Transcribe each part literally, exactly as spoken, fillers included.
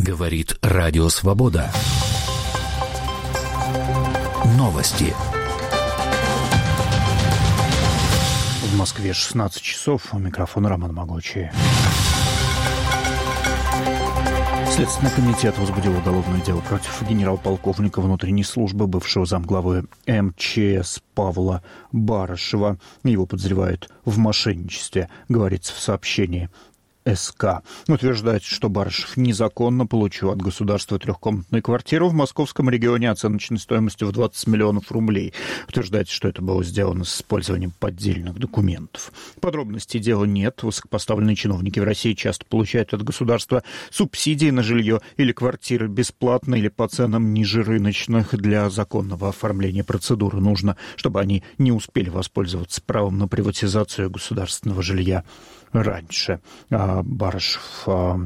Говорит Радио Свобода. Новости. В Москве шестнадцать часов. У микрофона Роман Могучий. Следственный комитет возбудил уголовное дело против генерал-полковника внутренней службы, бывшего замглавы эм че эс Павла Барышева. Его подозревают в мошенничестве, говорится в сообщении эс ка. Утверждает, что Барышев незаконно получил от государства трехкомнатную квартиру в московском регионе оценочной стоимостью в двадцать миллионов рублей. Утверждает, что это было сделано с использованием поддельных документов. Подробностей дела нет. Высокопоставленные чиновники в России часто получают от государства субсидии на жилье или квартиры бесплатно или по ценам ниже рыночных. Для законного оформления процедуры нужно, чтобы они не успели воспользоваться правом на приватизацию государственного жилья раньше. Барышев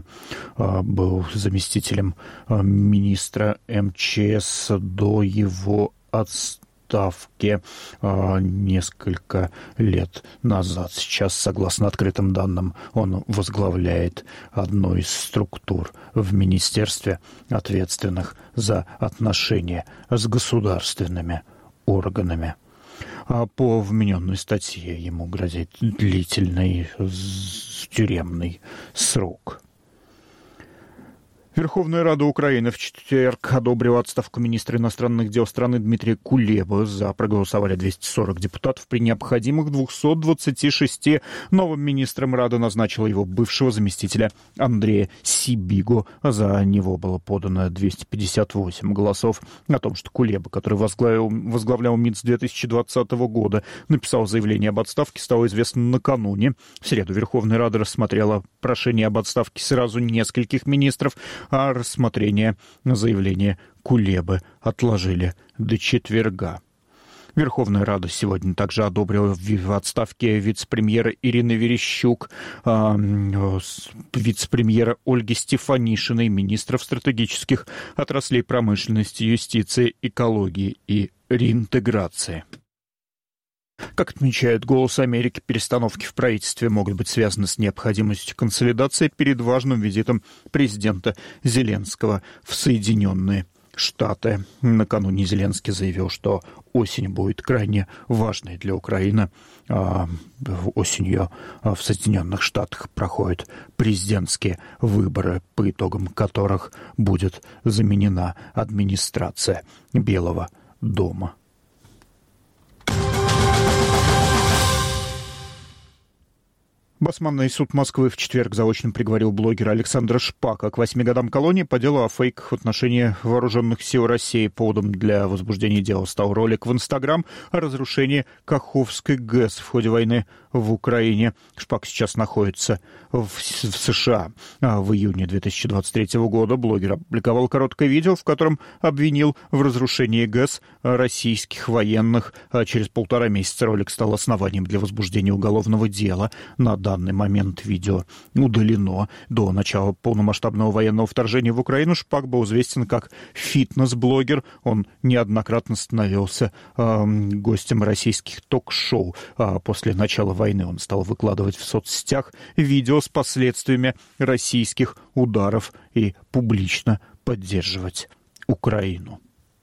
был заместителем министра эм че эс до его отставки несколько лет назад. Сейчас, согласно открытым данным, он возглавляет одну из структур в министерстве, ответственных за отношения с государственными органами. По вмененной статье ему грозит длительный тюремный срок. Верховная Рада Украины в четверг одобрила отставку министра иностранных дел страны Дмитрия Кулебы. За проголосовали двести сорок депутатов. При необходимых двухстах двадцати шести новым министром Рада назначила его бывшего заместителя Андрея Сибиго. За него было подано двести пятьдесят восемь голосов. О том, что Кулеба, который возглавил, возглавлял МИД с две тысячи двадцатого года, написал заявление об отставке, стало известно накануне. В среду Верховная Рада рассмотрела прошение об отставке сразу нескольких министров, а рассмотрение заявления Кулебы отложили до четверга. Верховная Рада сегодня также одобрила в отставке вице-премьера Ирины Верещук, вице-премьера Ольги Стефанишиной, министров стратегических отраслей промышленности, юстиции, экологии и реинтеграции. Как отмечает «Голос Америки», перестановки в правительстве могут быть связаны с необходимостью консолидации перед важным визитом президента Зеленского в Соединенные Штаты. Накануне Зеленский заявил, что осень будет крайне важной для Украины. Осенью в Соединенных Штатах проходят президентские выборы, по итогам которых будет заменена администрация Белого дома. Басманный суд Москвы в четверг заочно приговорил блогера Александра Шпака к восьми годам колонии по делу о фейках в отношении вооруженных сил России. Поводом для возбуждения дела стал ролик в Инстаграм о разрушении Каховской ГЭС в ходе войны в Украине. Шпак сейчас находится в, в США. А в июне две тысячи двадцать третьего года блогер опубликовал короткое видео, в котором обвинил в разрушении ГЭС российских военных. А через полтора месяца ролик стал основанием для возбуждения уголовного дела. На данный момент видео удалено. До начала полномасштабного военного вторжения в Украину Шпак был известен как фитнес-блогер. Он неоднократно становился э, гостем российских ток-шоу. А после начала войны он стал выкладывать в соцсетях видео с последствиями российских ударов и публично поддерживать Украину.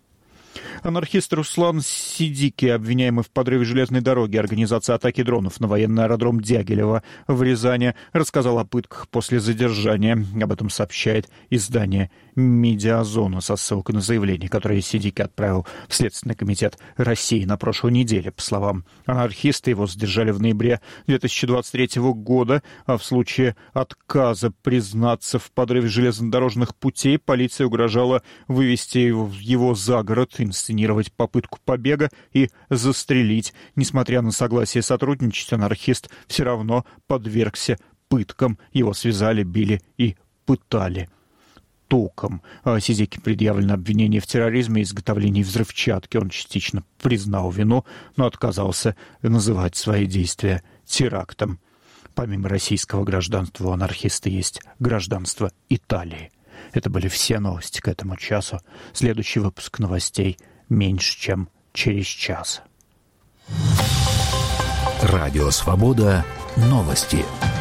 Анархист Руслан Сидики, обвиняемый в подрыве железной дороги, организации атаки дронов на военный аэродром Дягилево в Рязани, рассказал о пытках после задержания. Об этом сообщает издание «Медиазона» со ссылкой на заявление, которое Сидики отправил в Следственный комитет России на прошлой неделе. По словам анархиста, его задержали в ноябре две тысячи двадцать третьего года. А в случае отказа признаться в подрыве железнодорожных путей полиция угрожала вывести его за город, инсценировать попытку побега и застрелить. Несмотря на согласие сотрудничать, анархист все равно подвергся пыткам. Его связали, били и пытали током. Сидике предъявлено обвинение в терроризме и изготовлении взрывчатки. Он частично признал вину, но отказался называть свои действия терактом. Помимо российского гражданства, у анархиста есть гражданство Италии. Это были все новости к этому часу. Следующий выпуск новостей меньше, чем через час. Радио «Свобода». Новости.